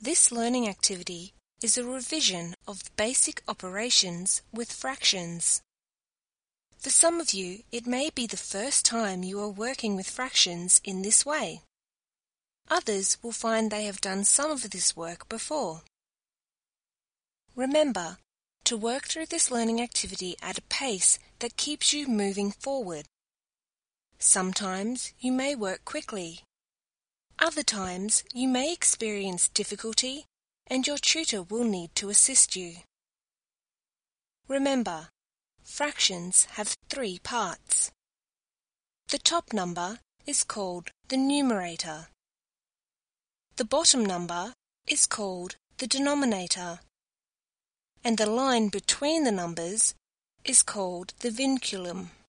This learning activity is a revision of basic operations with fractions. For some of you, it may be the first time you are working with fractions in this way. Others will find they have done some of this work before. Remember to work through this learning activity at a pace that keeps you moving forward. Sometimes you may work quickly. Other times you may experience difficulty and your tutor will need to assist you. Remember, fractions have 3 parts. The top number is called the numerator. The bottom number is called the denominator. And the line between the numbers is called the vinculum.